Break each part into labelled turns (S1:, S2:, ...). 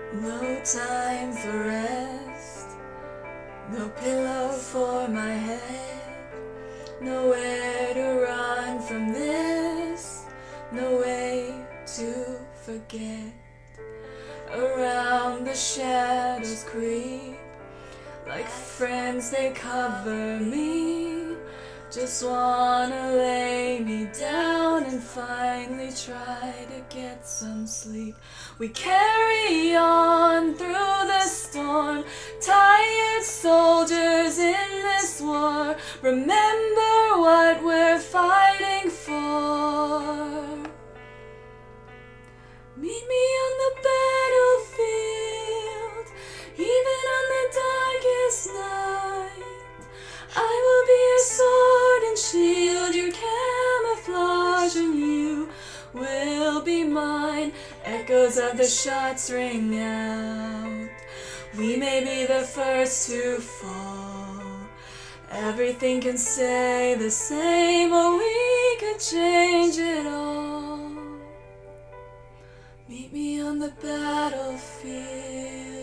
S1: No time for rest, no pillow for my head, nowhere to run from this, no way to forget. Around the shadows creep, like friends they cover me. Just wanna lay me down and finally try to get some sleep. We carry on through the storm, tired soldiers in this war. Remember what we're fighting for. Meet me on the battlefield, even on the darkest night. I will be your sword and shield, your camouflage, and you will be mine. Echoes of the shots ring out. We may be the first to fall. Everything can stay the same, or we could change it all. Meet me on the battlefield.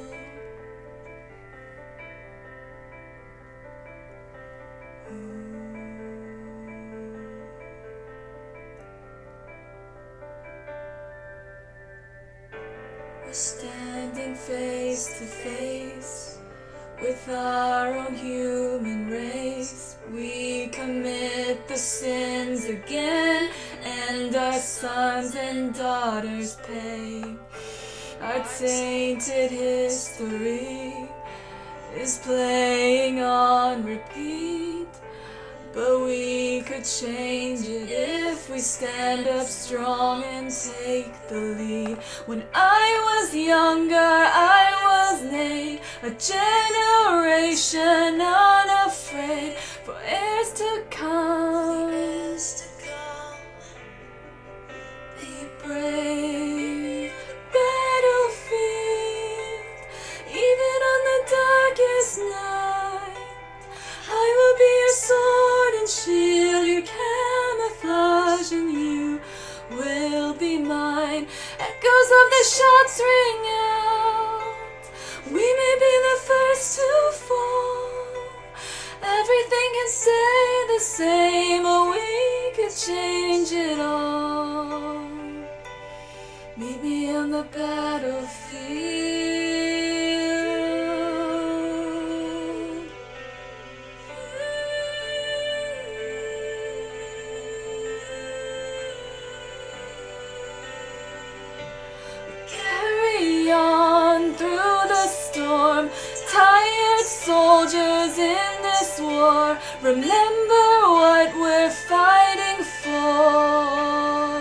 S1: We're standing face to face with our own human race. We commit the sins again, and our sons and daughters pay. Our tainted history is playing on repeat, but we could change it if we stand up strong and take the lead. When I was younger, I was made a generation unafraid for heirs to come. Be brave, battlefield, even on the darkest night. I will be your sword and shield, your camouflage, and you will be mine. Echoes of the shots ring out. We may be the first to fall. Everything can stay the same, or we could change it all. Meet me on the battlefield. Carry on through the storm, tired soldiers in this war. Remember what we're fighting for.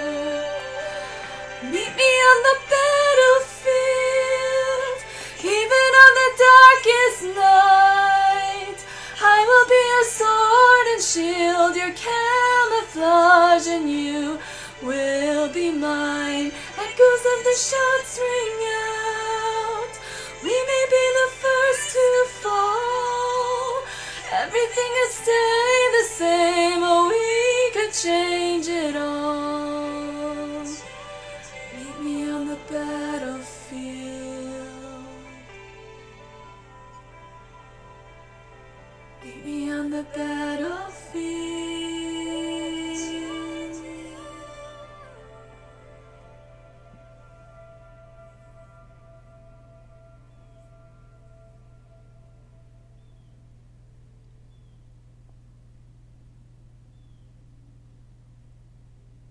S1: Meet me on the battlefield, even on the darkest night. I will be your sword and shield, your camouflage, and you will be mine. Echoes of the shots ring out. We may be the first to fall. Everything could stay the same, or we could change it all. Meet me on the battlefield. Meet me on the battlefield.